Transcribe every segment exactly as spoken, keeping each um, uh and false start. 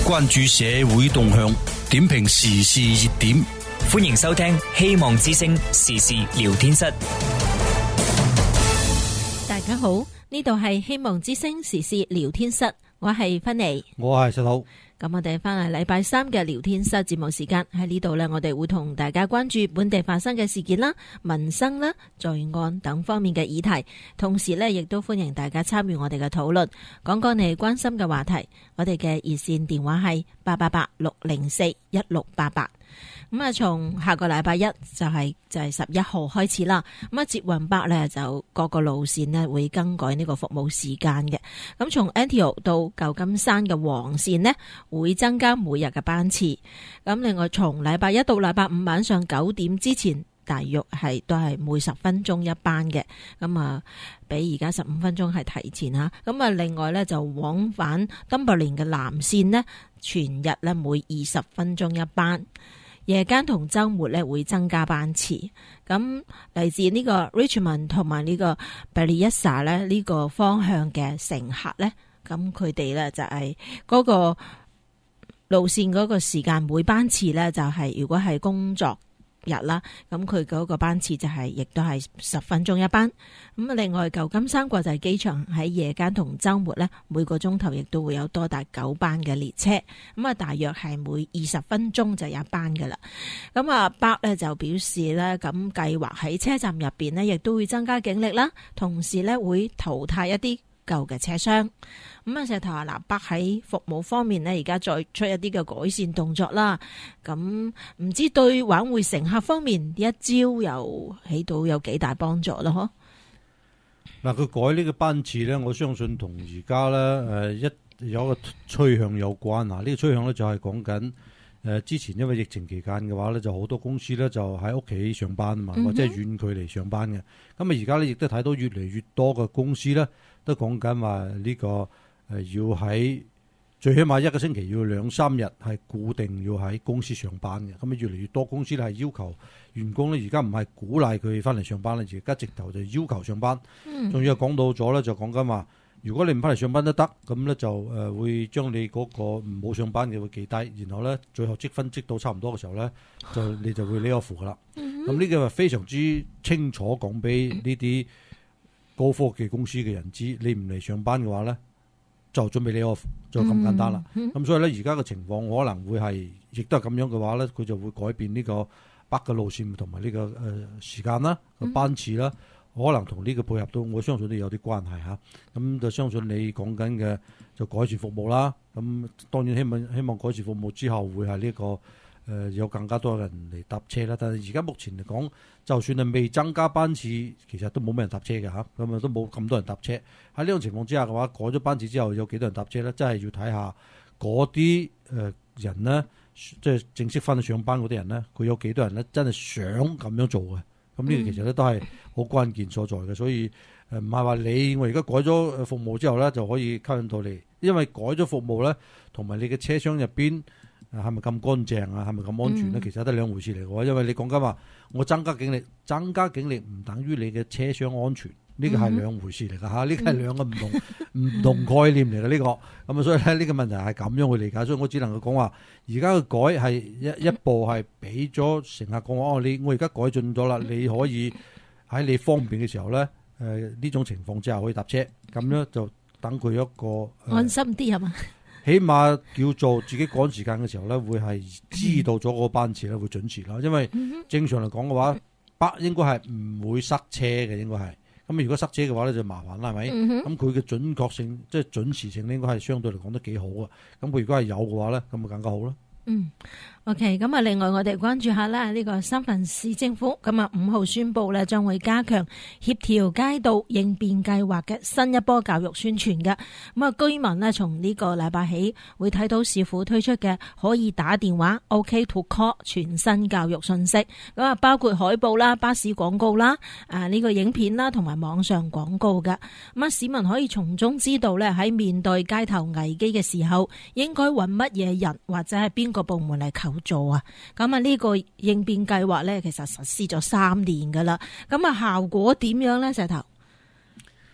關注社會動向，點評時事熱點。 歡迎收聽希望之聲時事聊天室。 大家好，呢度係希望之聲時事聊天室，我係芬妮， 我係石頭。 咁我哋翻嚟禮拜三嘅聊天室節目時間，喺呢度呢，我哋會同大家關注本地發生嘅事件啦、民生啦、罪案等方面嘅議題，同時呢，亦都歡迎大家參與我哋嘅討論，講講你關心嘅話題。我哋嘅熱線電話係八八八六零四一六八八。咁啊，從下個禮拜一就係就係十一號開始啦。咁啊，捷運北咧就各個路線呢會更改呢個服務時間嘅。咁從 N T O 到舊金山嘅黃線呢會增加每日嘅班次。咁另外從禮拜一到禮拜五晚上九點之前，大約係都係每十分鐘一班嘅。咁啊，比而家十五分鐘係提前吓。咁啊，另外呢就往返 Dunberlin 嘅南線呢，全日呢每二十分鐘一班。夜間同週末咧會增加班次，咁嚟自呢個 Richmond 同埋呢個 Berryessa 咧呢個方向嘅乘客咧，咁佢哋咧就係嗰個路線嗰個時間每班次咧就係如果係工作日啦，咁佢嗰個班次就係亦都係十分鐘一班。咁另外舊金山國際機場喺夜間同週末咧，每個鐘頭亦都會有多達九班嘅列車。咁啊，大約係每二十分鐘就有一班噶啦。咁啊，北咧就表示咧，咁計劃喺車站入邊呢，亦都會增加警力啦，同時咧會淘汰一啲舊嘅車廂。咁啊，石頭啊，南北喺服務方面呢，而家再出一啲嘅改善動作啦。咁唔知對挽回乘客方面呢一招又起到有幾大幫助咯？嗬。 嗱，佢改呢個班次咧，我相信同而家咧誒一有一個趨向有關。嗱，呢個趨向咧就係講緊誒之前因為疫情期間嘅話咧，就好多公司咧就喺屋企上班啊嘛，或者係遠距離上班嘅。咁啊，而家咧亦都睇到越嚟越多嘅公司咧都講緊話呢個。誒要喺最起碼一個星期要兩三日係固定要喺公司上班嘅，咁啊越嚟越多公司咧係要求員工咧，而家唔係鼓勵佢翻嚟上班咧，而家直頭就要求上班。仲、嗯、要係講到咗咧，就講緊話，如果你唔翻嚟上班都得，咁咧就誒會將你嗰個唔好上班嘅會記低，然後咧最後積分積到差唔多嘅時候咧，就你就會 lay off噶啦。咁呢個係非常之清楚講俾呢啲高科技公司嘅人知，你唔嚟上班嘅話咧，就準備 lay off，就咁簡單啦。咁、嗯嗯、所以咧，而家嘅情況可能會係，亦都係咁樣嘅話咧，佢就會改變呢個北嘅路線同埋呢個誒、呃、時間啦、嗯、班次啦，可能同呢個配合到，我相信都有啲關係嚇。咁就相信你講緊嘅就改善服務啦。咁當然希望希望改善服務之後會係呢、這個誒、呃、有更加多人嚟搭車啦。但係而家目前嚟講，就算係未增加班次，其實都冇咩人搭車嘅嚇，咁啊都冇咁多人搭車。喺呢種情況之下嘅話，改咗班次之後有幾多人搭車咧？真係要睇下嗰啲誒人呢，即係正式翻去上班嗰啲人呢，佢有幾多人咧真係想咁樣做嘅？咁呢個其實咧都係好關鍵所在嘅。所以誒唔係話你我而家改咗服務之後咧就可以吸引到你，因為改咗服務咧同埋你嘅車廂入邊。係咪咁乾淨啊？係咪咁安全咧？嗯、其實都係兩回事嚟嘅，因為你講緊話，我增加警力，增加警力唔等於你嘅車廂安全，呢個係兩回事嚟㗎嚇，呢個係兩個唔同唔同概念嚟嘅呢個。咁啊，所以咧呢個問題係咁樣去理解，所以我只能夠講話，而家嘅改係一一步係俾咗乘客講話，哦，你我而家改進咗啦，你可以喺你方便嘅時候咧，誒呢種情況之下可以搭車，咁樣就等佢一個、呃、 安心啲係嘛？ 起碼叫做自己趕時間嘅時候咧，會係知道咗個班次咧會準時啦。因為正常嚟講嘅話，北應該係唔會塞車嘅，應該係。咁如果塞車嘅話咧就麻煩啦，係咪？咁佢嘅準確性即係準時性應該係相對嚟講都幾好啊。咁佢如果係有嘅話咧，咁咪更加好啦。嗯。 OK， 咁啊，另外我哋關注下啦，呢個三藩市政府咁啊五號宣布咧，將會加強協調街道應變計劃嘅新一波教育宣傳嘅。咁啊，居民咧從呢個禮拜起會睇到市府推出嘅可以打電話 OK to call 全新教育信息。咁啊，包括海報啦、巴士廣告啦、啊呢個影片啦，同埋網上廣告嘅。咁啊，市民可以從中知道咧喺面對街頭危機嘅時候，應該揾乜嘢人或者係邊個部門嚟求做啊，咁啊呢個應變計劃咧，其實實施咗三年噶啦，咁啊效果點樣咧？石頭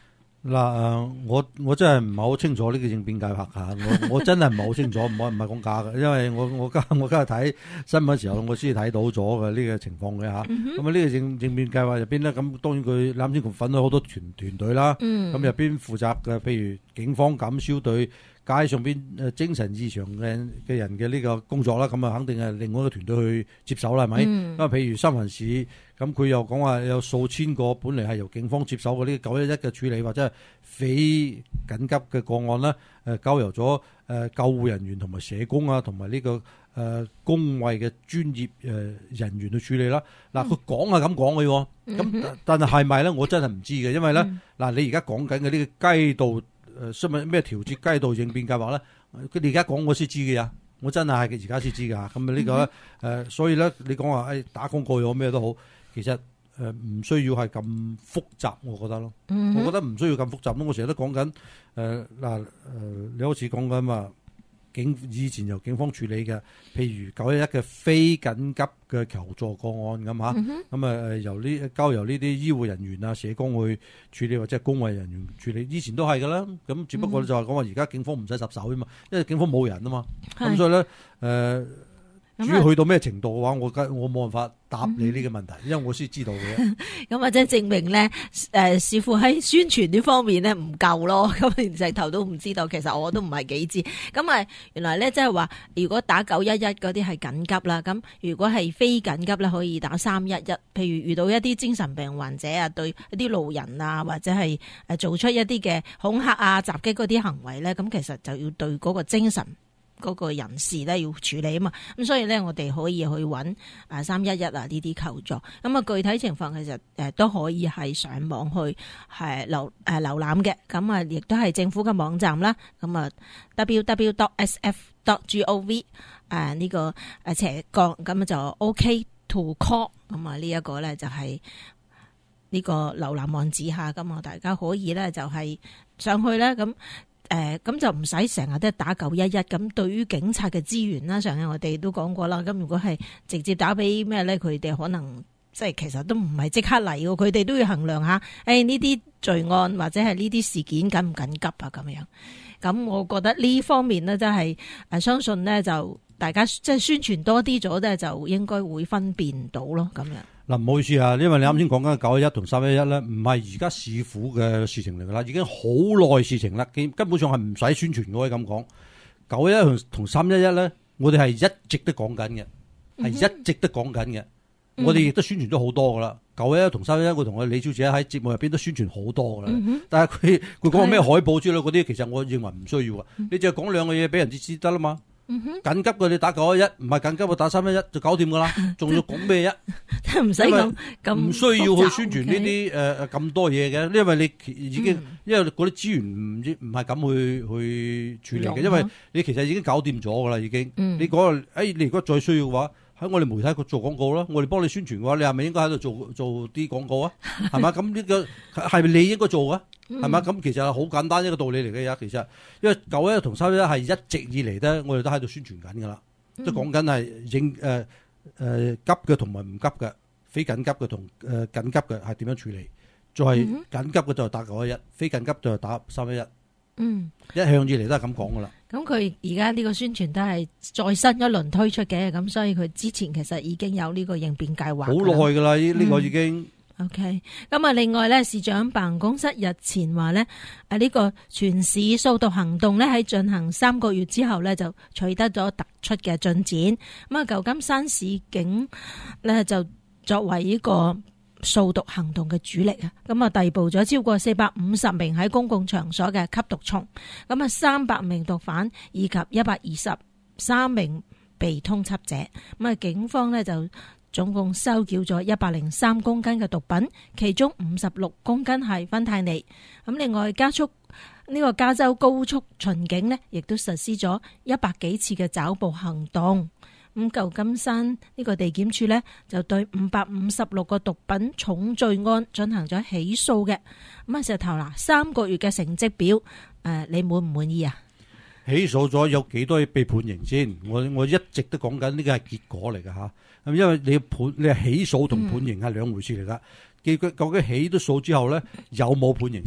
嗱，誒，我我真係唔係好清楚呢個應變計劃嚇，我我真係唔係好清楚，唔可唔係講假嘅，因為我我今我今日睇新聞嘅時候，我先睇到咗嘅呢個情況嘅嚇。咁啊，呢個應應變計劃入邊咧，咁當然佢啱先分咗好多團團隊啦。咁入邊負責嘅，譬如警方減少對街上邊誒精神異常嘅嘅人嘅呢個工作啦，咁啊肯定係另外一個團隊去接手啦，係咪？因為譬如三藩市，咁佢又講話有數千個本嚟係由警方接手嘅呢九一一嘅處理或者係非緊急嘅個案啦，誒交由咗誒救護人員同埋社工啊，同埋呢個誒公衛嘅專業誒人員去處理啦。嗱，佢講係咁講嘅喎，咁但係係咪咧？我真係唔知嘅，因為咧嗱，你而家講緊嘅呢個街道誒，新聞咩調節街道應變計劃咧？佢哋而家講我先知嘅呀，我真係而家先知㗎。咁啊呢個咧誒，所以咧你講話誒打廣告又好咩都好，其實誒唔需要係咁複雜，我覺得咯。我覺得唔需要咁複雜咯。我成日都講緊誒嗱誒，你好似講緊話警以前由警方處理嘅，譬如九一一嘅非緊急嘅求助個案咁嚇，咁啊誒由呢交由呢啲醫護人員啊、社工去處理或者係公衛人員處理，以前都係噶啦。咁只不過就係講話而家警方唔使插手啊嘛，因為警方冇人啊嘛。咁所以咧誒。呃至於去到咩程度嘅話，我我冇辦法答你呢個問題，因為我先知道嘅。 咁或者證明咧，誒，似乎喺宣傳呢方面咧唔夠咯。咁連直頭都唔知道，其實我都唔係幾知。咁啊，原來咧即係話，如果打九一一嗰啲係緊急啦，咁如果係非緊急咧，可以打三一一。譬如遇到一啲精神病患者啊，對一啲路人啊，或者係誒做出一啲嘅恐嚇啊、襲擊嗰啲行為咧，咁其實就要對嗰個精神嗰個人士咧要處理啊嘛，咁所以咧我哋可以去揾啊三一一啊呢啲求助，咁啊具體情況其實誒都可以係上網去係瀏誒瀏覽嘅，咁啊亦都係政府嘅網站啦，咁啊 w w w dot s f dot gov 誒呢個誒斜槓咁啊就 OK to call， 咁啊呢一個咧就係呢個瀏覽網址下，咁啊大家可以咧就係上去咧咁。誒，咁、呃、就唔使成日都打九一一，咁對於警察嘅資源啦，上日我哋都講過啦。咁如果係直接打俾咩咧，佢哋可能即係其實都唔係即刻嚟嘅，佢哋都要衡量下，誒呢啲罪案或者係呢啲事件緊唔緊急啊咁樣。咁我覺得呢方面呢，真係誒相信呢，就大家即係宣傳多啲咗咧，就應該會分辨到咯咁樣。 嗱，唔好意思啊，因為你啱先講緊九一一同三一一咧，唔係而家市府嘅事情嚟噶啦，已經好耐事情啦，根本上係唔使宣傳嘅，可以咁講。九一一同同三一一咧，我哋係一直都講緊嘅，係、嗯、哼一直都講緊嘅。我哋亦都宣傳咗好多噶啦。九一一同三一一，我同我李小姐喺節目入邊都宣傳好多噶啦。嗯、哼但係佢佢講咩海報之類嗰啲，其實我認為唔需要啊。嗯、你淨係講兩個嘢俾人知知得啦嘛。嗯哼，緊急嘅你打九一一，唔係緊急嘅打三一一就搞掂噶啦，仲要講咩啫？唔使咁咁，唔需要去宣傳呢啲誒誒咁多嘢嘅，因為你已經、嗯、因為嗰啲資源唔唔係咁去去處理嘅，因為你其實已經搞掂咗噶啦，已經。嗯、你講誒、哎，你如果再需要嘅話，喺我哋媒體度做廣告啦，我哋幫你宣傳嘅話，你係咪應該喺度做做啲廣告啊？係嘛？咁呢個係咪你應該做啊？係嘛？咁、嗯、其實係好簡單一個道理嚟嘅呀。其實因為九一一同三一一係一直以嚟咧，我哋都喺度宣傳緊噶啦，都講緊係應誒誒急嘅同埋唔急嘅，非緊急嘅同誒緊急嘅係點樣處理？再係緊急嘅就打九一一，非緊急就打三一一。嗯，一向以嚟都係咁講噶啦。 咁佢而家呢個宣傳都係再新一輪推出嘅，咁所以佢之前其實已經有呢個應變計劃。好耐噶啦，呢、這、呢個已經。 嗯、OK，咁啊，另外咧，市長辦公室日前話咧，誒呢個全市掃毒行動咧喺進行三個月之後咧，就取得咗突出嘅進展。咁啊，舊金山市警咧就作為呢個掃毒行動嘅主力啊，咁啊逮捕咗超過四百五十名喺公共場所嘅吸毒蟲，咁啊三百名毒販以及一百二十三名被通緝者，咁啊警方呢就總共收繳咗一百零三公斤嘅毒品，其中五十六公斤係芬太尼。咁另外加速呢個加州高速巡警呢，亦都實施咗一百幾次嘅抓捕行動。咁舊金山呢個地檢署呢，就對五百五十六個毒品重罪案進行咗起訴嘅。咁啊石頭啦，三個月嘅成績表，誒你滿唔滿意啊？ 起訴咗有幾多被判刑先？我我一直都講緊呢個係結果嚟㗎吓。咁因為你判你係起訴同判刑係兩回事嚟㗎。究竟究竟起咗訴之後呢，有冇判刑先？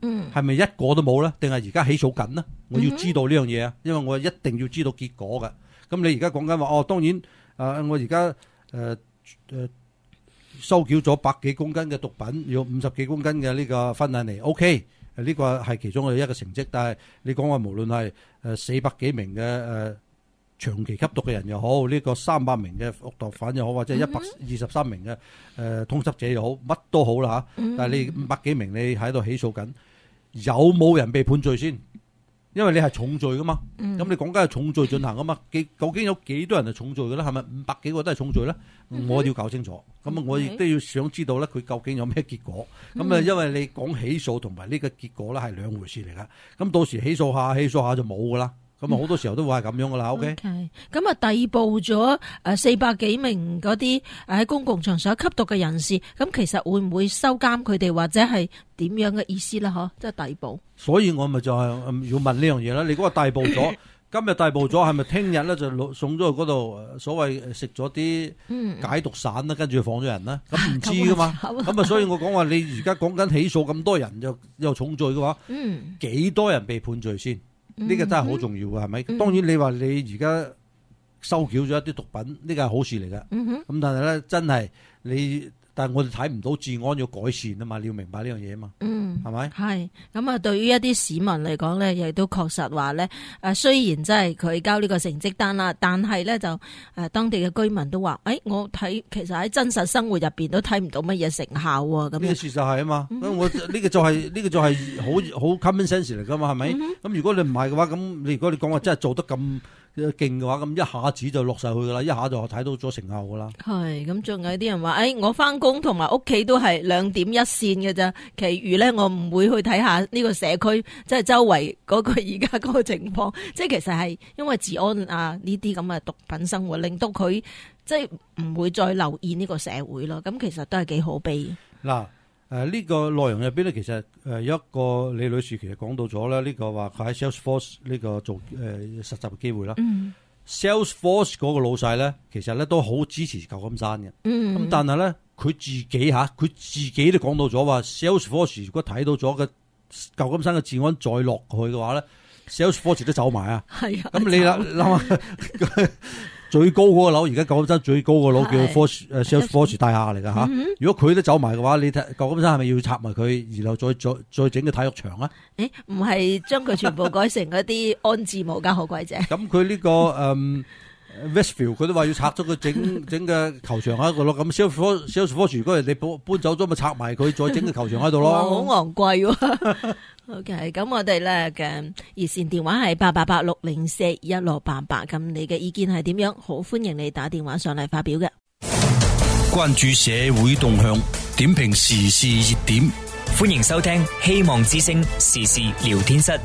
嗯， 係咪一個都冇咧？定係而家起訴緊呢？我要知道呢樣嘢啊，因為我一定要知道結果嘅。咁你而家講緊話，哦，當然，誒、呃，我而家誒誒收繳咗百幾公斤嘅毒品，要五十幾公斤嘅呢個芬太尼 ，OK， 呢個係其中嘅一個成績。但係你講話無論係誒四百幾名嘅誒、呃、長期吸毒嘅人又好，呢、這個三百名嘅惡毒犯又好，或者一百二十三名嘅誒、呃、通緝者又好，乜都好啦嚇。但係你五百幾名你喺度起訴緊，有冇人被判罪先？因為你係重罪噶嘛，咁、嗯、你講緊係重罪進行噶嘛，幾究竟有幾多人係重罪嘅咧？係咪五百幾個都係重罪咧？嗯、我要搞清楚，咁、嗯、我亦都要想知道咧，佢究竟有咩結果？咁啊、嗯，因為你講起訴同埋呢個結果咧係兩回事嚟噶，咁到時起訴下起訴下就冇噶啦。咁啊，好多時候都會係咁樣噶啦。OK， 咁啊，逮捕咗誒四百幾名嗰啲喺公共場所吸毒嘅人士，咁其實會唔會收監佢哋，或者係點樣嘅意思啦？嗬，即係逮捕。所以我咪就係要問呢樣嘢啦。你嗰個逮捕咗，今日逮捕咗，係咪聽日咧就送咗去嗰度所謂食咗啲解毒散啦，跟住放咗人啦？咁唔知噶嘛？咁啊，所以我講話你而家講緊起訴咁多人又又重罪嘅話，嗯，幾多人被判罪先？呢、這個真係好重要嘅，係咪？嗯、當然你話你而家收繳咗一啲毒品，呢個係好事嚟嘅。咁、嗯、但係咧，真係你，但係我哋睇唔到治安要改善啊嘛，你要明白呢樣嘢啊嘛。嗯，係咪？係咁啊！對於一啲市民嚟講咧，亦都確實話咧，誒，雖然真係佢交呢個成績單啦，但係咧就誒，當地嘅居民都話，誒、哎，我睇其實喺真實生活入邊都睇唔到乜嘢成效喎。咁呢個事實係啊嘛，嗯、我呢、這個就係、是、呢、這個就係好好 common sense 嚟噶嘛，係咪？咁、嗯、如果你唔係嘅話，咁你如果你講話真係做得咁勁嘅話，咁一下子就落晒去噶啦，一下就睇到咗成效噶啦。係咁，仲有啲人話，誒、哎，我翻工同埋屋企都係兩點一線嘅咋，其餘咧我唔會去睇下呢個社區，即係周圍嗰個而家嗰個情況。即係其實係因為治安啊呢啲咁嘅毒品生活，令到佢即係唔會再留意呢個社會咯。咁其實都係幾可悲。嗱。誒、呃，呢、這個內容入邊咧，其實誒有一個李女士其實講到咗咧，呢、這個話佢喺 Salesforce 呢個做誒、呃、實習嘅機會啦。嗯、Salesforce 嗰個老細咧，其實咧都好支持舊金山嘅。咁、嗯、但係咧，佢自己吓，佢自己都講到咗話 Salesforce 如果睇到咗嘅舊金山嘅治安再落去嘅話咧 ，Salesforce 都走埋啊。係啊。咁你諗下。最高嗰個樓，而家舊金山最高個樓叫 Force 誒 Salesforce 大廈嚟噶吓。如果佢都走埋嘅話，你睇舊金山係咪要拆埋佢，然後再再再整個體育場啊？誒，唔係將佢全部改成嗰啲安置無家可歸者。咁佢呢個誒 Westfield 佢都話要拆咗佢整整個球場喺度咯。咁 Salesforce Salesforce 如果人哋搬搬走咗，咪拆埋佢，再整個球場喺度咯。好昂貴喎。OK，咁我哋咧嘅熱線電話係八八八六零四一六八八，咁你嘅意見係點樣？好歡迎你打電話上嚟發表嘅。 關注社會動向，點評時事熱點， 歡迎收聽希望之聲時事聊天室。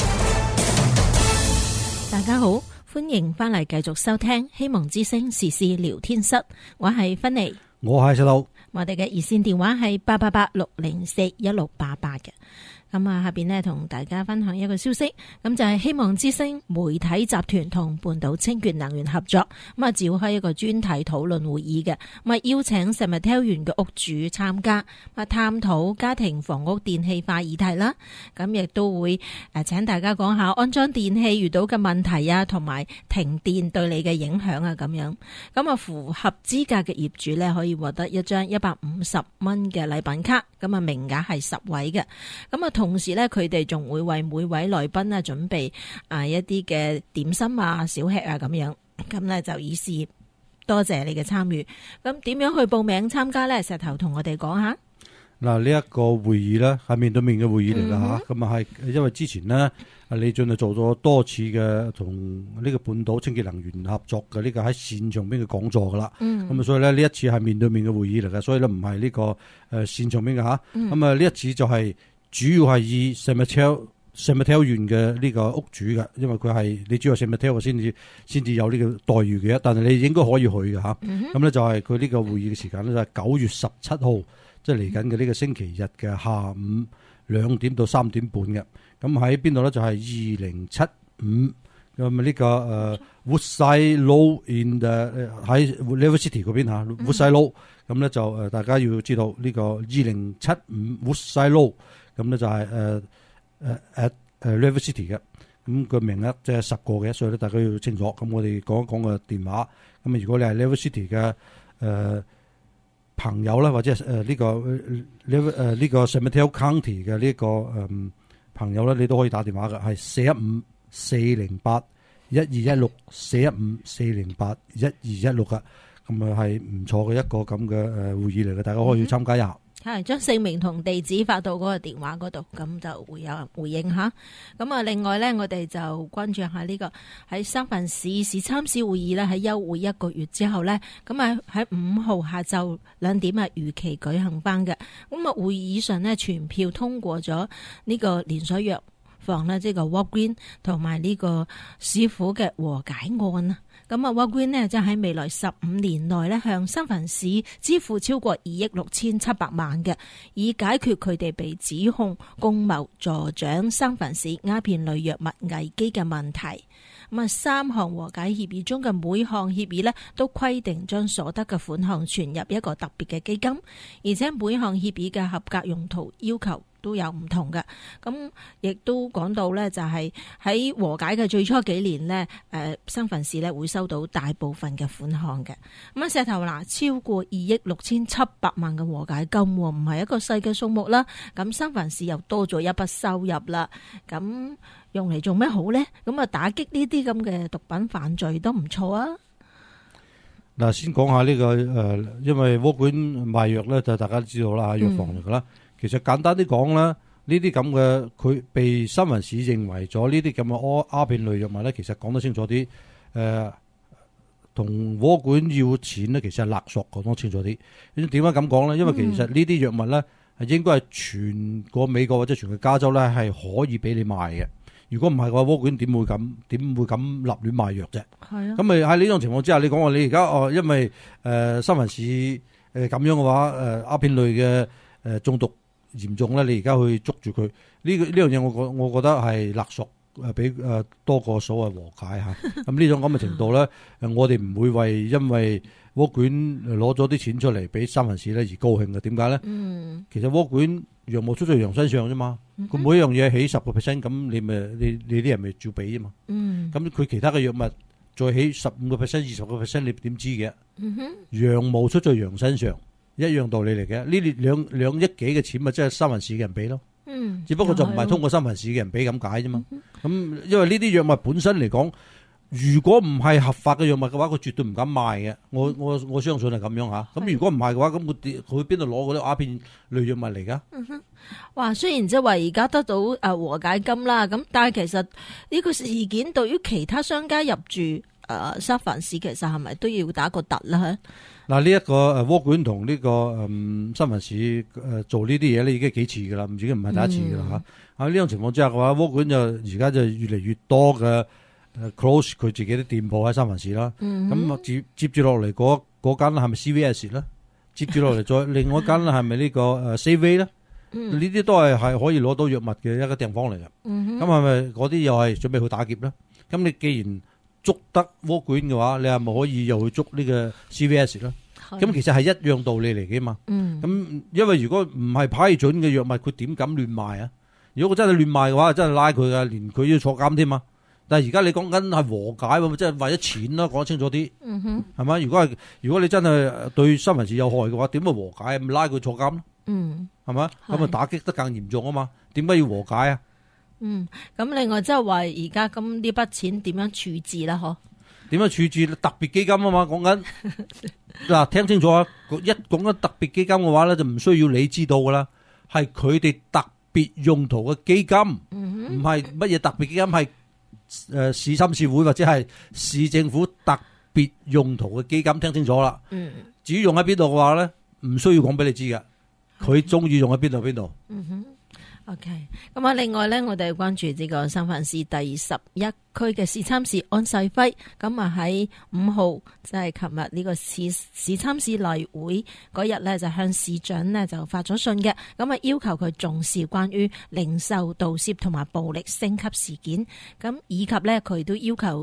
大家好，歡迎翻嚟繼續收聽希望之聲時事聊天室，我係芬妮，我係細路，我哋嘅熱線電話係八八八六零四一六八八嘅。咁啊，下邊呢同大家分享一個消息，咁就係希望之聲媒體集團同半島清潔能源合作，咁啊召開一個專題討論會議嘅，咁啊邀請石蜜桃園嘅屋主參加，啊探討家庭房屋電氣化議題啦，咁亦都會誒請大家講下安裝電器遇到嘅問題啊，同埋停電對你嘅影響啊，咁樣，咁啊符合資格嘅業主呢，可以獲得一張一百五十蚊嘅禮品卡，咁啊名額係十位嘅，咁啊。同時咧，佢哋仲會為每位來賓啊準備啊一啲嘅點心啊、小吃啊咁樣，咁咧就以示多謝你嘅參與。咁點樣去報名參加咧？石頭同我哋講下。嗱，呢一個會議咧係面對面嘅會議嚟噶吓，咁啊係因為之前呢，阿李俊就做咗多次嘅同呢個半島清潔能源合作嘅呢個喺線上邊嘅講座噶啦，咁啊、嗯、所以咧呢一次係面對面嘅會議嚟噶，所以咧唔係呢個誒線上邊嘅吓，咁啊呢一次就係、是。主要係以石蜜桃石蜜桃園嘅呢個屋主嘅，因為佢係你主要石蜜桃先至先至有呢個待遇嘅，但係你應該可以去嘅吓。咁咧、嗯、哼就係佢呢個會議嘅時間咧就係九月十七號，即係嚟緊嘅呢個星期日嘅下午兩點到三點半嘅。咁喺邊度咧？就係二零七五咁呢個誒 Woodside Low in the 喺 Level City 嗰邊吓 Woodside Low。咁咧就誒大家要知道呢個二零七五 Woodside Low。 咁咧就係誒誒 at 誒 River City 嘅。咁個名額即係十個嘅，所以咧大家要清楚。咁我哋講一講個電話。咁啊，如果你係 River City 嘅誒、呃、朋友啦，或者係誒呢個 River 誒呢個 San Mateo County 嘅呢、這個誒、呃、朋友咧，你都可以打電話嘅，係四一五四零八一二一六四一五四零八一二一六噶。咁啊係唔錯嘅一個咁嘅誒會議嚟嘅，大家可以參加一下。 係將姓名同地址發到嗰個電話嗰度，咁就會有人回應吓。咁啊，另外咧，我哋就關注下呢個喺三藩市市參市會議咧，喺休會一個月之後咧，咁啊喺五號下晝兩點啊如期舉行翻嘅。咁啊會議上咧全票通過咗呢個連鎖藥房咧，即係個 Walgreens 同埋呢個市府嘅和解案啊。咁啊 Walgreens 呢，就喺未來十五年內咧，向三藩市支付超過二億六千七百萬嘅，以解決佢哋被指控共謀助長三藩市鴉片類藥物危機嘅問題。咁啊，三項和解協議中嘅每項協議呢，都規定將所得嘅款項存入一個特別嘅基金，而且每項協議嘅合格用途要求都有唔同嘅。咁亦都講到呢，就係喺和解嘅最初幾年呢，誒三藩市呢會收到大部分嘅款項嘅。咁啊，石頭嗱，超過二億六千七百萬嘅和解金，唔係一個細嘅數目啦。咁三藩市又多咗一筆收入啦。咁用嚟做咩好咧？咁啊，打擊呢啲咁嘅毒品犯罪都唔錯啊！ 嗱，先講下呢個誒，因為窩管賣藥咧，就大家都知道啦，藥房嚟噶啦。其實簡單啲講啦，呢啲咁嘅佢被三藩市認為咗呢啲咁嘅鴉片類藥物咧，其實講得清楚啲，誒，同窩管要錢咧，其實係勒索，講得清楚啲。點解咁講咧？因為其實呢啲藥物咧係應該係全個美國或者全個加州咧係可以俾你賣嘅。如果唔係嘅話，窩管點會咁點會咁立亂賣藥啫？係啊。咁咪喺呢種情況之下，你講話你而家哦，因為誒三藩市誒咁樣嘅話，誒鴉片類嘅誒中毒嚴重咧，你而家去捉住佢呢個呢樣嘢，我覺我覺得係勒索誒，比誒多過所謂和解嚇。咁呢種咁嘅程度咧，誒我哋唔會為因為窩管攞咗啲錢出嚟俾三藩市咧而高興嘅。點解咧？嗯，其實窩管羊毛出在羊身上啫嘛。佢每一樣嘢起十個 percent，咁你咪你你啲人咪照俾啫嘛。嗯。咁佢其他嘅藥物再起十五個 percent、二十個 percent，你點知嘅？嗯哼。羊毛出在羊身上，一樣道理嚟嘅。呢啲兩兩億幾嘅錢咪即係三藩市嘅人俾咯。嗯。只不過就唔係通過三藩市嘅人俾咁解啫嘛。咁因為呢啲藥物本身嚟講，如果唔係合法嘅藥物嘅話，佢絕對唔敢賣嘅。我我我相信係咁樣吓。咁如果唔係嘅話，咁佢佢邊度攞嗰啲鴉片類藥物嚟噶？嗯哼， 哇！雖然即係話而家得到誒和解金啦，咁但係其實呢個事件對於其他商家入住誒三藩市，其實係咪都要打個突啦？ 嗱，呢一個誒窩管同呢個誒三藩市誒做呢啲嘢咧，已經幾次噶啦，唔止唔係第一次噶啦吓。喺呢種情況之下嘅話，窩管就而家就越嚟越多嘅。誒 close 佢自己啲店鋪喺三藩市啦，咁啊接接住落嚟嗰嗰間係咪 C V S 咧？接住落嚟再另外一間係咪呢個誒 Safeway 咧？呢啲都係係可以攞到藥物嘅一個地方嚟嘅。咁係咪嗰啲又係準備去打劫咧？咁你既然捉得窩管嘅話，你係咪可以又去捉呢個 C V S 咧？咁其實係一樣道理嚟嘅嘛。咁因為如果唔係批准嘅藥物，佢點敢亂賣啊？如果佢真係亂賣嘅話，真係拉佢噶，連佢要坐監添嘛。但係而家你講緊係和解喎，即係為咗錢啦，講得清楚啲，嗯哼，係嘛？如果係如果你真係對三藩市有害嘅話，點會和解？咪拉佢坐監咯，嗯，係嘛？咁啊打擊得更嚴重啊嘛？點解要和解啊？ 嗯，咁另外即係話而家咁呢筆錢點樣處置啦？嗬？ 點樣處置？特別基金啊嘛，講緊嗱，聽清楚啊！一講緊特別基金嘅話咧，就唔需要你知道噶啦，係佢哋特別用途嘅基金，唔係乜嘢特別基金係。誒，市參市會或者係市政府特別用途嘅基金，聽清楚啦。嗯，至於用喺邊度嘅話咧，唔需要講俾你知嘅，佢中意用喺邊度邊度。嗯哼。 OK， 咁啊，另外咧，我哋關注呢個三藩市第十一區嘅市參市安世輝，咁啊喺五號即係琴日呢個市市參市例會嗰日咧，就向市長呢就發咗信嘅，咁啊要求佢重視關於零售盜竊同埋暴力升級事件，咁以及咧佢都要求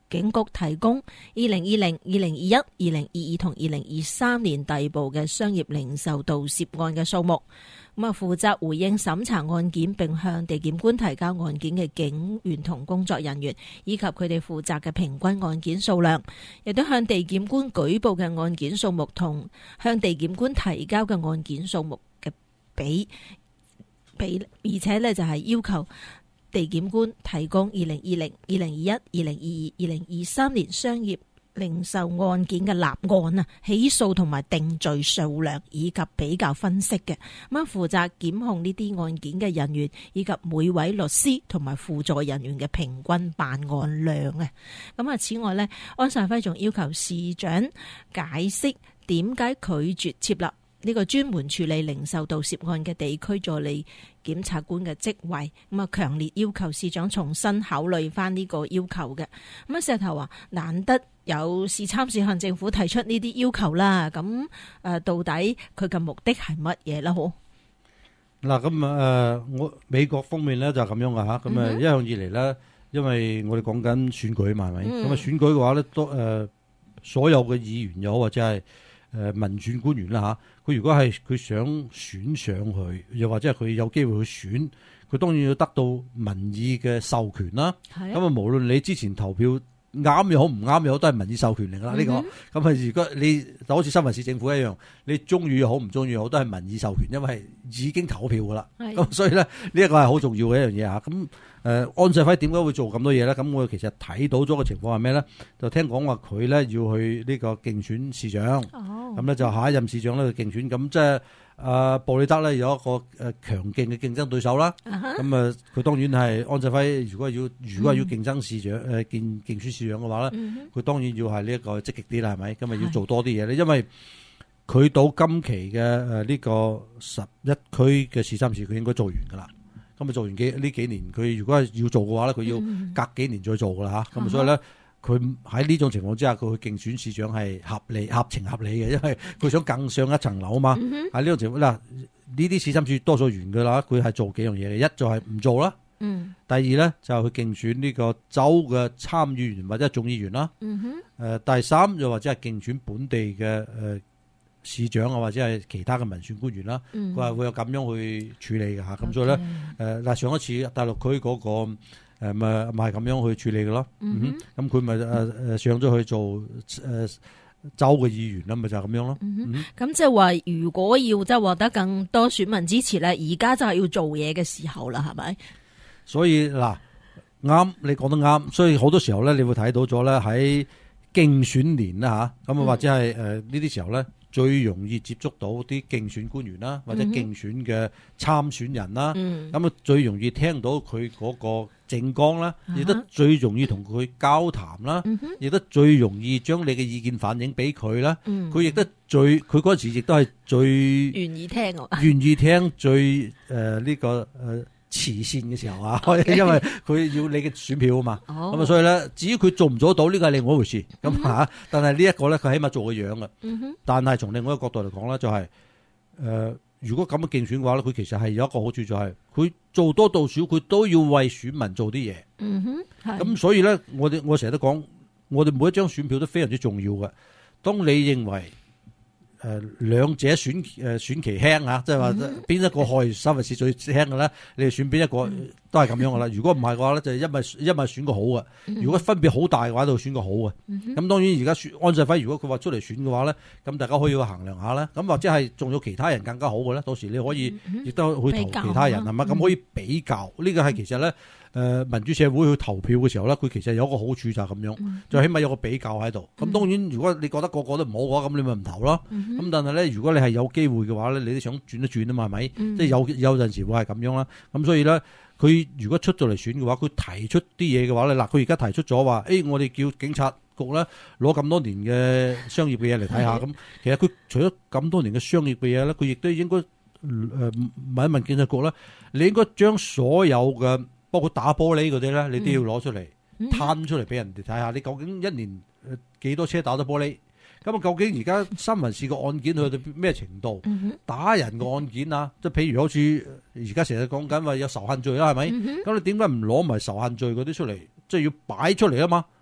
警局提供二零二零、二零二一、二零二二同二零二三年逮捕嘅商業零售盜竊案嘅數目。咁啊，負責回應審查案件並向地檢官提交案件嘅警員同工作人員，以及佢哋負責嘅平均案件數量，亦都向地檢官舉報嘅案件數目同向地檢官提交嘅案件數目嘅比比，而且呢就係要求地檢官提供二零二零、二零二一、二零二二、二零二三年商業零售案件嘅立案啊、起訴同埋定罪數量，以及比較分析嘅。咁負責檢控呢啲案件嘅人員，以及每位律師同埋輔助人員嘅平均辦案量啊。咁啊，此外呢，安晒輝仲要求市長解釋點解拒絕設立呢個專門處理零售盜竊案嘅地區助理檢察官嘅職位，咁啊強烈要求市長重新考慮翻呢個要求嘅。咁啊石頭話難得有市參市向政府提出呢啲要求啦，咁誒到底佢嘅目的係乜嘢咧？好嗱，咁啊誒，我美國方面咧就係咁樣噶吓，咁啊一向以嚟咧，因為我哋講緊選舉嘛，係咪？咁啊選舉嘅話咧，都誒所有嘅議員又好或者係誒民選官員啦嚇，佢如果係佢想選上去，又或者係佢有機會去選，佢當然要得到民意嘅授權啦。咁啊，無論你之前投票啱又好唔啱又好，都係民意授權嚟㗎啦。呢個咁啊，如果你就好似新聞市政府一樣，你中意又好唔中意又好，都係民意授權，因為已經投票㗎啦。咁所以咧，呢一個係好重要嘅一樣嘢嚇。咁誒安世輝點解會做咁多嘢咧？咁我其實睇到咗個情況係咩咧？就聽講話佢咧要去呢個競選市長，咁咧、哦、就下一任市長咧去競選。咁即係誒布里德咧有一個誒強勁嘅競爭對手啦。咁啊，佢、呃、當然係安世輝。如果要如果係要競爭市長誒、嗯呃、競競選市長嘅話咧，佢、嗯、當然要係呢一個積極啲啦，係咪？咁啊要做多啲嘢咧，因為佢到今期嘅誒呢個十一區嘅市三市，佢應該做完㗎啦。咁啊做完幾呢幾年，佢如果係要做嘅話咧，佢要隔幾年再做噶啦嚇。咁、嗯、所以咧，佢喺呢種情況之下，佢去競選市長係合理、合情合理嘅，因為佢想更上一層樓啊嘛。喺呢種情況嗱，呢啲市三市多數完噶啦，佢係做幾樣嘢嘅，一就係唔做啦。嗯。第二咧就係去競選呢個州嘅參議員或者眾議員啦。嗯哼。誒、呃，第三又或者係競選本地嘅誒。呃市長啊，或者係其他嘅民選官員啦，佢係、嗯、會有咁樣去處理嘅嚇。咁 Okay. 所以咧，誒、呃、嗱上一次大陸區嗰、那個誒咪咪係咁樣去處理嘅咯。咁佢咪誒誒上咗去做誒、呃、州嘅議員啦，咪就係、是、咁樣咯。咁、嗯嗯、 即係話，如果要即係獲得更多選民支持咧，而家就係要做嘢嘅時候啦，係咪？ 所以嗱啱，你講得啱。所以好多時候咧，你會睇到咗咧喺競選年啦嚇，咁啊或者係誒呢啲時候咧。最容易接觸到啲競選官員啦，或者競選嘅參選人啦，咁啊、嗯、最容易聽到佢嗰個政綱啦，亦都、嗯、最容易同佢交談啦，亦都、嗯、最容易將你嘅意見反映俾佢啦。佢亦都最佢嗰陣時亦都係最願意聽， 願意聽最誒呢、呃這個誒。呃慈善嘅時候啊，Okay. 因為佢要你嘅選票啊嘛，咁啊、oh. 所以咧，至於佢做唔做到呢個係另外一回事，咁嚇、mm hmm. 但係呢一個咧，佢起碼做個樣嘅。Mm hmm. 但係從另外一個角度嚟講咧，就係、是、誒、呃，如果咁嘅競選嘅話咧，佢其實係有一個好處，就係佢做多做少，佢都要為選民做啲嘢。嗯哼、mm，咁、hmm. 所以咧，我哋我成日都講，我哋每一張選票都非常之重要嘅。當你認為誒、呃、兩者選誒、呃、選期輕嚇，即係話邊一個害三藩市最輕嘅咧？你哋選邊一個、嗯、都係咁樣嘅啦。如果唔係嘅話咧，就係因為因為選個好嘅。如果分別好大嘅話，就選個好嘅。咁、嗯、當然而家選安世輝，如果佢話出嚟選嘅話咧，咁大家可以去衡量下啦。咁或者係仲有其他人更加好嘅咧，到時你可以亦都去投其他人係嘛？咁、嗯、可以比較呢、呢個係其實咧。誒、呃、民主社會去投票嘅時候咧，佢其實有一個好處就係咁樣，嗯、就起碼有個比較喺度。咁、嗯、當然，如果你覺得個個都唔好嘅話，咁你咪唔投咯。咁、嗯、但係咧，如果你係有機會嘅話咧，你都想轉一轉啊嘛，係咪？嗯、即係有有陣時會係咁樣啦。咁所以咧，佢如果出咗嚟選嘅話，佢提出啲嘢嘅話咧，嗱，佢而家提出咗話，誒、欸，我哋叫警察局咧攞咁多年嘅商業嘅嘢嚟睇下。咁的其實佢除咗咁多年嘅商業嘅嘢咧，佢亦都應該誒問一問警察局咧，你應該將所有嘅。包括打玻璃嗰啲咧，你都要攞出嚟攤出嚟俾人哋睇下，你究竟一年幾多車打到玻璃？咁啊，究竟而家三藩市個案件去到咩程度？打人個案件啊，即係譬如好似而家成日講緊話有仇恨罪啦，係咪？咁你點解唔攞埋仇恨罪嗰啲出嚟？即係要擺出嚟啊嘛？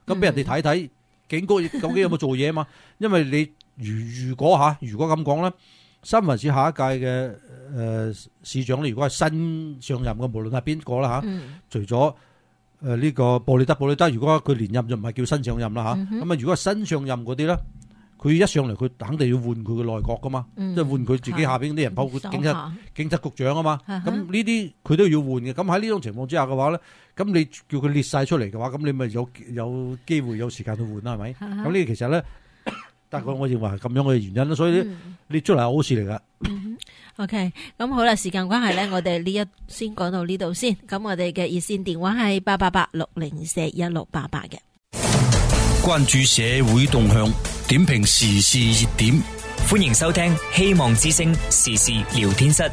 咁俾人哋睇睇警局究竟有冇做嘢嘛？因為你如如果吓，如果咁講咧，三藩市下一屆嘅誒市長咧，如果係新上任嘅，無論係邊個啦吓，除咗誒呢個布里德，布里德如果佢連任就唔係叫新上任啦吓，咁啊如果係新上任嗰啲咧。佢一上嚟，佢肯定要換佢嘅內閣噶嘛，嗯、即係換佢自己下邊啲人，包括警察、警察局長啊嘛。咁呢啲佢都要換嘅。咁喺呢種情況之下嘅話咧，咁你叫佢列晒出嚟嘅話，咁你咪有有機會有時間去換啦，係咪？咁呢其實咧，大概我認為係咁樣嘅原因啦。所以列出嚟係好事嚟噶。 嗯、OK， 咁好啦，時間關係咧，我哋呢一先講到呢度先。咁我哋嘅熱線電話係八八八六零四一六八八嘅。 關注社會動向，點評時事熱點， 歡迎收聽希望之聲時事聊天室。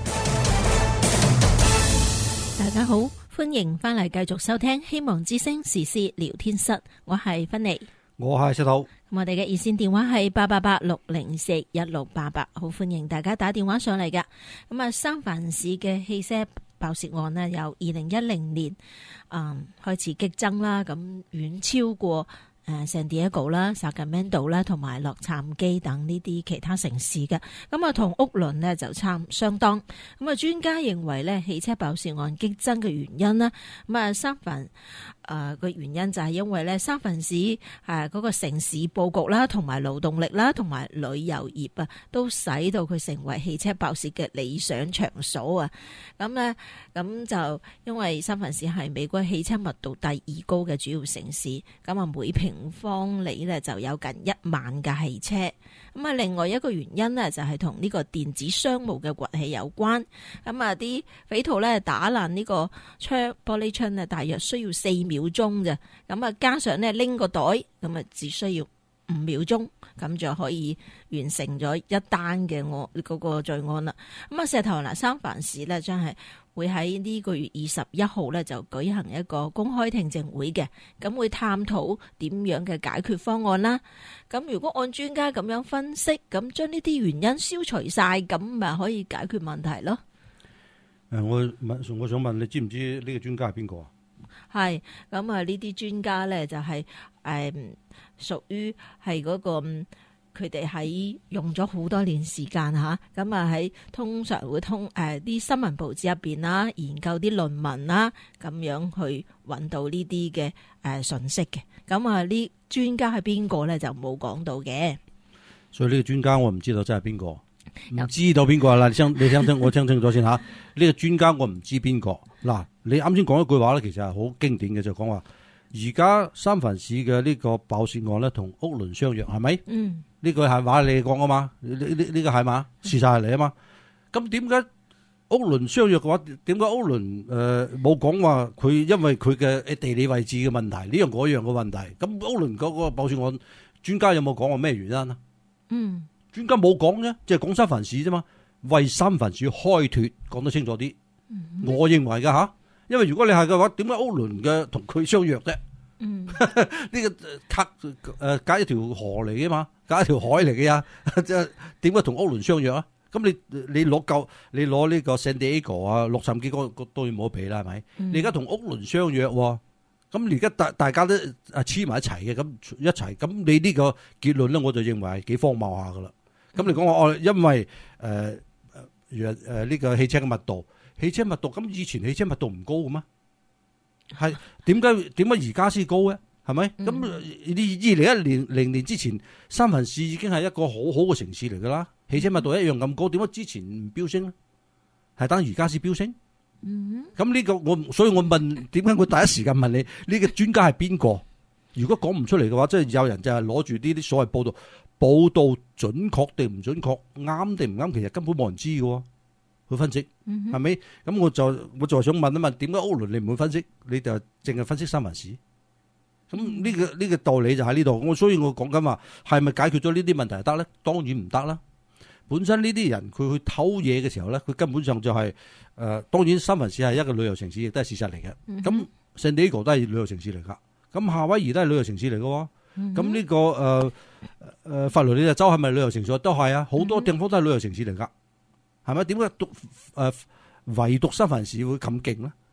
大家好，歡迎翻嚟繼續收聽希望之聲時事聊天室，我係芬妮， 我係石頭。 我哋嘅熱線電話係八八八六零四一六八八，好歡迎大家打電話上嚟㗎。咁啊，三藩市嘅汽車爆竊案呢，由二零一零年嗯開始激增啦，咁遠超過誒聖地亞哥啦、薩格曼島啦，同埋洛杉磯等呢啲其他城市嘅，咁啊同屋崙呢就差相當。咁啊專家認為呢汽車爆竊案激增嘅原因呢，咁啊三藩誒個原因就係因為呢三藩市誒嗰個城市佈局啦，同埋勞動力啦，同埋旅遊業啊，都使到佢成為汽車爆竊嘅理想場所啊。咁呢，咁就因為三藩市係美國汽車密度第二高嘅主要城市，咁啊每平方里咧就有近一萬架汽車，咁啊另外一個原因呢，就係同呢個電子商務嘅崛起有關，咁啊啲匪徒咧打爛呢個窗玻璃窗呢，大約需要四秒鐘啫，咁啊加上呢拎個袋，咁啊只需要五秒鐘，咁就可以完成咗一單嘅我嗰個罪案啦。咁啊石頭嗱，三藩市呢，將係會喺呢個月二十一號咧就舉行一個公開聽證會嘅，咁會探討點樣嘅解決方案啦。咁如果按專家咁樣分析，咁將呢啲原因消除晒，咁咪可以解決問題咯。 誒，我問，我想問你知唔知呢個專家係邊個啊？ 係咁啊，呢啲專家咧就係誒屬於係嗰個。佢哋喺用咗好多年時間吓，咁啊喺通常會通誒啲、呃、新聞報紙入邊啦，研究啲論文啦，咁樣去揾到呢啲嘅誒信息嘅。咁啊呢專家係邊個咧就冇講到嘅。 所以呢個專家我唔知道真係邊個，唔知道邊個啦。你聽你聽聽我聽清楚先吓。呢個專家我唔知邊個。嗱，你啱先講一句話咧，其實係好經典嘅，就講話而家三藩市嘅呢個爆竊案咧，同屋崙相約，係咪？嗯。呢句係話你講啊嘛？呢呢呢個係嘛？事實係嚟啊嘛？咁點解屋崙相約嘅話，點解屋崙誒冇講話佢因為佢嘅地理位置嘅問題，呢樣嗰樣嘅問題？咁屋崙嗰個爆竊案專家有冇講話咩原因啊？嗯，專家冇講啫，即係講三藩市啫嘛，為三藩市開脫，講得清楚啲。嗯、我認為噶吓，因為如果你係嘅話，點解屋崙嘅同佢相約啫？嗯，呢個隔誒隔一條河嚟嘅嘛，隔一條海嚟嘅呀，即係點解同屋崙相約啊？咁你你攞夠，你攞呢個聖地亞哥啊、洛杉磯嗰個當然冇得比啦，係咪？嗯、你而家同屋崙相約，咁而家大大家都啊黐埋一齊嘅，咁一齊，咁你呢個結論咧，我就認為係幾荒謬下噶啦。咁、嗯、你講話哦，因為誒誒誒呢個汽車嘅密度，汽車密度，咁以前汽車密度唔高嘅咩？係點解點解而家先高咧？係咪？咁二零一零零年之前，三藩市已經係一個好好嘅城市嚟噶啦，汽車密度一樣咁高，點解之前唔飆升咧？係等而家先飆升？嗯，咁呢個我，所以我問，點解我第一時間問你呢個專家係邊個？如果講唔出嚟嘅話，即係有人就係攞住呢啲所謂報道，報道準確定唔準確，啱定唔啱，其實根本冇人知嘅。去分析，係咪？咁、嗯、我就我就想問一問，點解屋崙你唔會分析？你就淨係分析三藩市？咁呢、這個呢、這個道理就喺呢度。我所以我講緊話，係咪解決咗呢啲問題得咧？當然唔得啦。本身呢啲人佢去偷嘢嘅時候咧，佢根本上就係、是、誒、呃，當然三藩市係一個旅遊城市，亦都係事實嚟嘅。咁聖地亞哥都係旅遊城市嚟噶，咁夏威夷都係旅遊城市嚟嘅。咁呢、嗯這個誒誒、呃、佛羅里達州係咪旅遊城市？都係啊，好多地方都係旅遊城市嚟噶。係咪？點解獨誒唯獨三藩市會咁勁咧？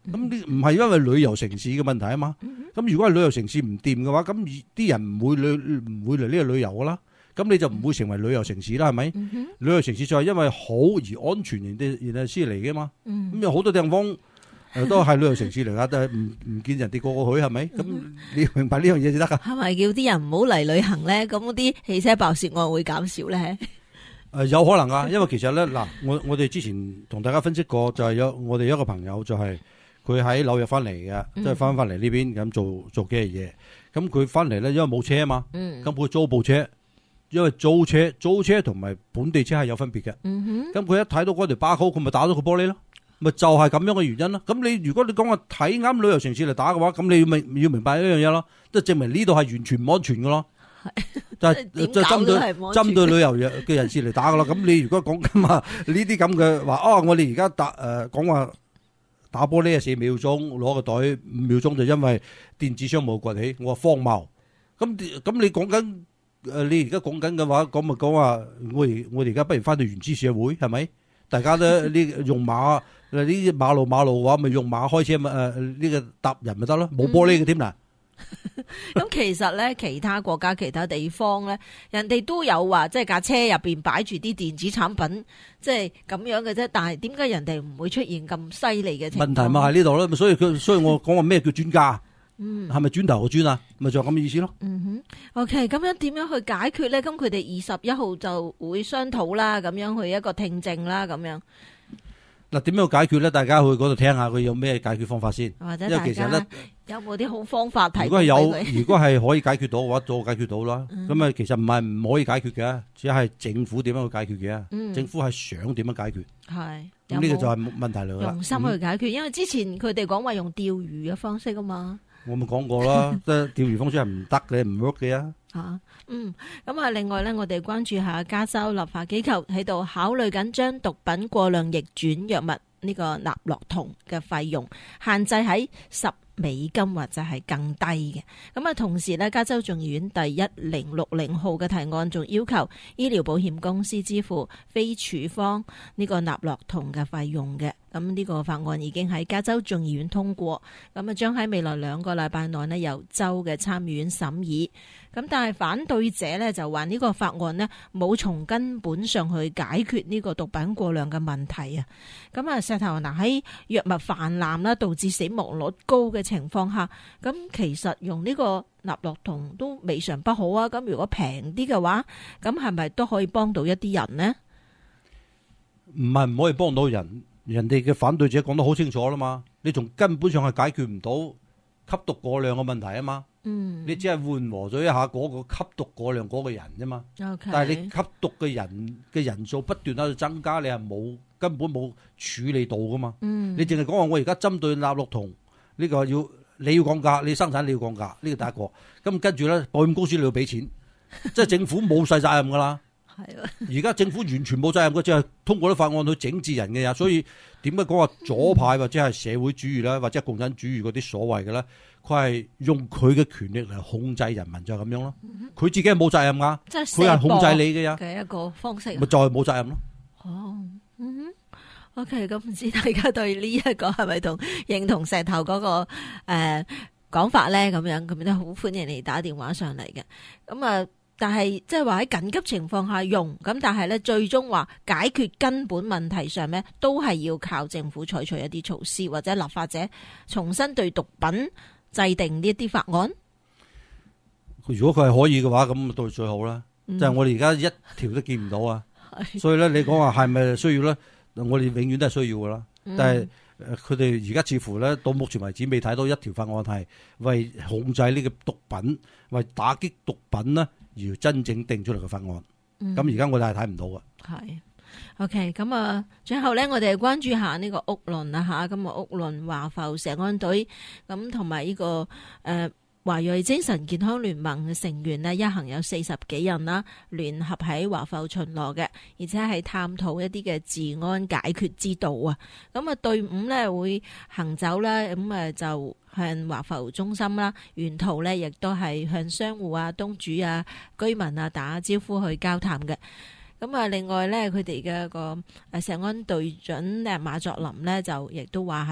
咁呢唔係因為旅遊城市嘅問題啊嘛。咁如果係旅遊城市唔掂嘅話，咁啲人唔會旅唔會嚟呢個旅遊噶啦。咁你就唔會成為旅遊城市啦，係咪？嗯、旅遊城市就係因為好而安全，人哋人哋先嚟嘅嘛。咁、嗯、有好多地方、呃、都係旅遊城市嚟噶，但係唔唔見人哋個個去，係咪？咁、嗯、你要明白呢樣嘢就得噶。係咪叫啲人唔好嚟旅行咧？咁啲汽車爆竊案會減少咧？誒、 呃，有可能噶，因為其實咧嗱，我我哋之前同大家分析過，就係有我哋一個朋友就係佢喺紐約翻嚟嘅，即係翻翻嚟呢邊咁做做幾日嘢。咁佢翻嚟咧，因為冇車啊嘛，咁、嗯、佢租部車。因為租車租車同埋本地車係有分別嘅，咁、嗯、佢一睇到嗰條巴 code， 佢咪打咗個玻璃咯，咪就係、是、咁樣嘅原因咯。咁你如果你講話睇啱旅遊城市嚟打嘅話，咁你要明要明白一樣嘢咯，即係證明呢度係完全唔安全嘅咯，就係就針對針對旅遊嘅人士嚟打嘅咯。咁你如果講緊話呢啲咁嘅話，哦，我哋而家打誒講話打玻璃係四秒鐘，攞個袋五秒鐘，就因為電子商務崛起，我話荒謬。咁咁你講緊？誒，你而家講緊嘅話，講咪講話，我哋我哋而家不如翻到原始社會，係咪？大家都呢用馬呢啲馬路馬路嘅話，咪用馬開車咪誒呢個搭人咪得咯，冇玻璃嘅添啦。 咁其實咧，其他國家、其他地方咧，人哋都有話，即係架車入邊擺住啲電子產品，即係咁樣嘅啫。但係點解人哋唔會出現咁犀利嘅情況？問題咪喺呢度咯。所以佢，所以我講話咩叫專家？嗯，係咪磚頭個磚啊？咪就係咁嘅意思咯。嗯哼，OK，咁樣點樣去解決咧？咁佢哋二十一號就會商討啦，咁樣去一個聽證啦，咁樣。嗱，點樣解決咧？大家去嗰度聽下佢有咩解決方法先。或者大家有冇啲好方法提？如果係有，如果係可以解決到嘅話，就解決到啦。咁、嗯、啊，其實唔係唔可以解決嘅，只係政府點樣去解決嘅、嗯。政府係想點樣解決？係。咁呢個就係問題嚟啦。用心去解決、嗯，因為之前佢哋講話用釣魚嘅方式啊嘛。我咪講過啦，即係釣魚方式係唔得嘅，唔 work 嘅啊。吓，嗯，咁啊，另外咧，我哋關注下加州立法機構喺度考慮緊將毒品過量逆轉藥物呢個納洛酮嘅費用限制喺十美金或者係更低嘅。咁啊，同時咧，加州眾議院第一零六零號嘅提案仲要求醫療保險公司支付非處方呢個納洛酮嘅費用嘅。咁呢個法案已經喺加州眾議院通過，咁啊將喺未來兩個禮拜內呢由州嘅參議院審議。咁但係反對者呢就話呢個法案呢冇從根本上去解決呢個毒品過量嘅問題啊。咁啊石頭嗱，喺藥物氾濫啦，導致死亡率高嘅情況下，咁其實用呢個納洛酮都未嘗不好啊。咁如果平啲嘅話，咁係咪都可以幫到一啲人呢？唔係唔可以幫到人。人哋嘅反對者講得好清楚啦嘛，你從根本上係解決唔到吸毒過量嘅問題啊嘛，嗯，你只係緩和咗一下嗰個吸毒過量嗰個人啫嘛，okay，但係你吸毒嘅人嘅人數不斷喺度增加，你係冇根本冇處理到噶嘛，嗯，你淨係講話我而家針對納洛酮呢個要你要降價，你生產你要降價，呢個第一個，咁跟住咧保險公司你要俾錢，即係政府冇晒責任噶啦。係而家政府完全冇責任，佢只係通過啲法案去整治人嘅呀。所以點解講話左派或者係社會主義啦，或者共產主義嗰啲所謂嘅咧，佢係用佢嘅權力嚟控制人民就係咁樣咯。佢自己係冇責任噶，佢係控制你嘅呀嘅一個方式，咪就係冇責任咯。哦，嗯 ，OK，咁唔知大家對呢一個係咪同認同石頭嗰個誒講法咧？咁樣咁都好歡迎你打電話上嚟嘅。咁啊。但係即係話喺緊急情況下用，咁但係咧最終話解決根本問題上咧，都係要靠政府採取一啲措施，或者立法者重新對毒品制定呢一啲法案。如果佢係可以嘅話，咁到最好啦。即、嗯、係、就是、我哋而家一條都見唔到啊，所以咧你講話係咪需要咧？我哋永遠都係需要噶啦。但係佢哋而家似乎咧到目前為止未睇到一條法案係為控制呢個毒品，為打擊毒品呢。要真正定出嚟嘅法案，咁而家我哋係睇唔到嘅。係 ，OK，咁啊，最後咧，我哋關注下呢個屋崙啦吓，咁啊，屋崙華埠社安隊咁同埋呢個誒華裔精神健康聯盟嘅成員呢，一行有四十幾人啦，聯合喺華埠巡邏嘅，而且係探討一啲嘅治安解決之道啊。咁啊，隊伍咧會行走啦，咁啊就。向華埠中心啦，沿途咧亦都係向商戶啊、東主啊、居民啊打招呼去交談嘅。咁啊，另外咧，佢哋嘅個誒社安隊長咧馬作霖咧就亦都話喺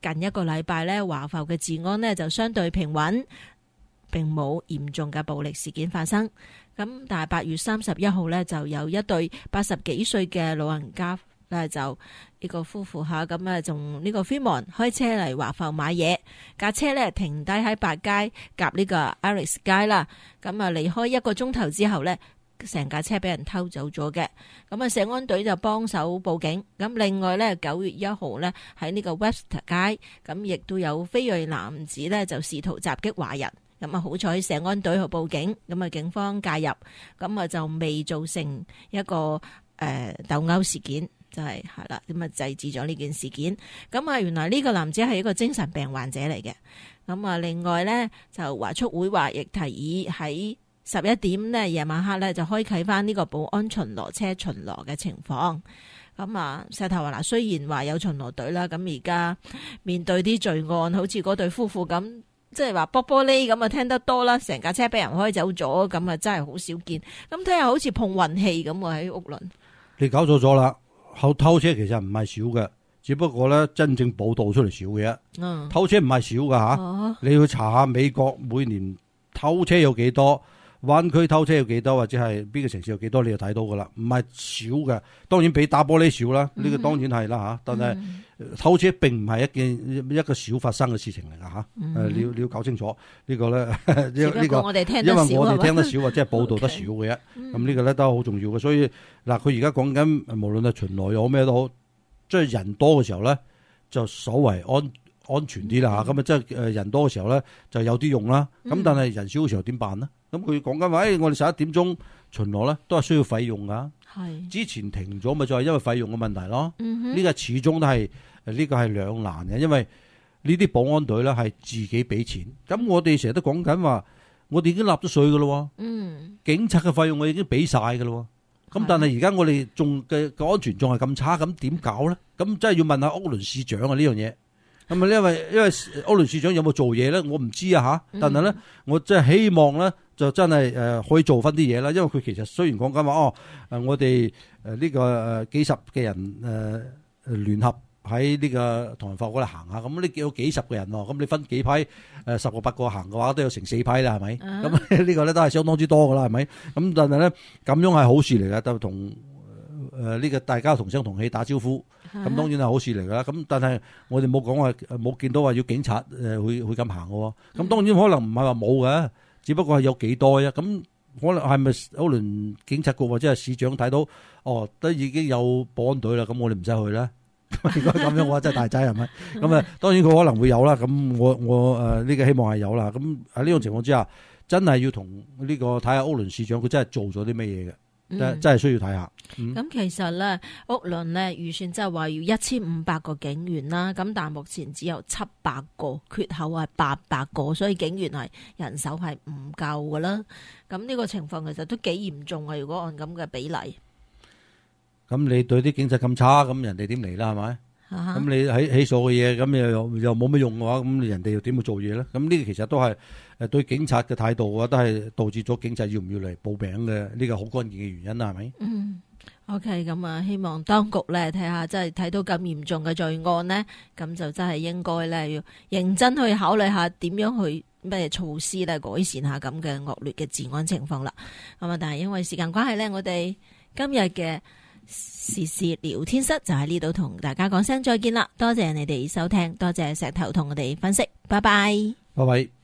近一個禮拜咧，華埠嘅治安呢就相對平穩，並冇嚴重嘅暴力事件發生。咁但係八月三十一號呢，就有一對八十幾歲嘅老人家咧，就呢個夫婦下咁啊，從呢個飛望開車嚟華埠買嘢，架車咧停低喺八街夾呢個 Iris 街啦。咁啊離開一個鐘頭之後呢，成架車俾人偷走咗嘅。咁啊社安隊就幫手報警。咁另外呢，九月一號呢，喺呢個 Webster 街，咁亦都有非裔男子呢，就試圖襲擊華人。咁啊好彩社安隊去報警，咁啊警方介入，咁啊就未造成一個誒、呃、鬥毆事件。就係係啦，咁啊制止咗呢件事件。咁啊，原來呢個男子係一個精神病患者嚟嘅。咁啊，另外呢，就華促會話亦提議喺十一點呢夜晚黑呢就開啟翻呢個保安巡邏車巡邏嘅情況。咁啊，石頭話嗱，雖然話有巡邏隊啦，咁而家面對啲罪案，好似嗰對夫婦咁，即係話剝玻璃咁啊，聽得多啦，成架車俾人開走咗，咁啊真係好少見。咁睇下好似碰運氣咁喎喺屋輪。 你搞錯咗啦！偷偷車其實唔係少嘅，只不過咧真正報道出嚟少嘅啫。嗯，偷車唔係少噶吓，哦、你要查下美國每年偷車有幾多，灣區偷車有幾多，或者係邊個城市有幾多，你就睇到噶啦。唔係少嘅，當然比打玻璃少啦，呢、嗯、個當然係啦吓。但係、嗯、偷車並唔係一件一個少發生嘅事情嚟噶吓。誒、嗯，你要你要搞清楚、這個、呢個咧，呢、這個因為我哋聽得少或者係報道得少嘅啫。咁、okay, 呢個咧都好重要嘅，所以嗱，佢而家講緊無論係巡邏又好咩都好，即係人多嘅時候咧，就所謂安安全啲啦吓。咁啊，即係誒人多嘅時候咧，就有啲用啦。咁、嗯、但係人少嘅時候點辦呢？咁佢講緊話，誒，我哋十一點鐘巡邏咧，都係需要費用噶。係之前停咗咪就係因為費用嘅問題咯。呢、嗯、個始終都係誒呢個係兩難嘅，因為呢啲保安隊咧係自己俾錢。咁我哋成日都講緊話，我哋已經納咗稅噶咯。嗯，警察嘅費用我已經俾晒噶咯。咁但係而家我哋仲嘅個安全仲係咁差，咁點搞咧？咁真係要問下屋倫市長啊呢樣嘢。咁啊，因為因為屋倫市長有冇做嘢咧？我唔知啊吓。但係咧，我真係希望咧，就真係誒可以做翻啲嘢啦。因為佢其實雖然講緊話哦，誒我哋誒呢個誒幾十嘅人誒聯合喺呢個唐人埠嗰度行下，咁你有幾十個人喎，咁你分幾批誒十個八個行嘅話，都有成四批啦，係咪？咁、uh-huh. 呢個咧都係相當之多噶啦，係咪？咁但係咧咁樣係好事嚟嘅，就同誒呢個大家同聲同氣打招呼。咁當然係好事嚟噶啦，咁但係我哋冇講話冇見到話要警察誒會會咁行嘅，咁當然可能唔係話冇嘅，只不過係有幾多啫。咁可能係咪歐聯警察局或者係市長睇到哦，都已經有保安隊啦，咁我哋唔使去啦。如果咁樣嘅話真係大劑係咪？咁啊，當然佢可能會有啦。咁我我誒呢個希望係有啦。咁喺呢種情況之下，真係要同呢個睇下歐聯市長佢真係做咗啲咩嘢嘅。嗯、真係需要睇下。咁、 嗯、其實咧，屋倫呢預算即係話要一千五百個警員啦。咁但係目前只有七百個，缺口係八百個，所以警員係人手係唔夠噶啦。咁呢個情況其實都幾嚴重啊！如果按咁嘅比例， 咁你對啲警察咁差，咁人哋點嚟啦？係咪？咁、啊、你起起訴嘅嘢，咁又又冇乜用嘅話，咁人哋又點去做嘢咧？咁呢個其實都係誒對警察嘅態度嘅話，都係導致咗警察要唔要嚟報名嘅呢個好關鍵嘅原因啦，係咪？嗯 ，OK，咁啊，希望當局咧睇下，即係睇到咁嚴重嘅罪案呢，咁就真係應該咧要認真去考慮下點樣去咩措施咧改善下咁嘅惡劣嘅治安情況啦。咁啊，但係因為時間關係咧，我哋今日嘅時事聊天室就喺呢度同大家講聲再見啦，多謝你哋收聽，多謝石頭同我哋分析，拜拜， 拜拜。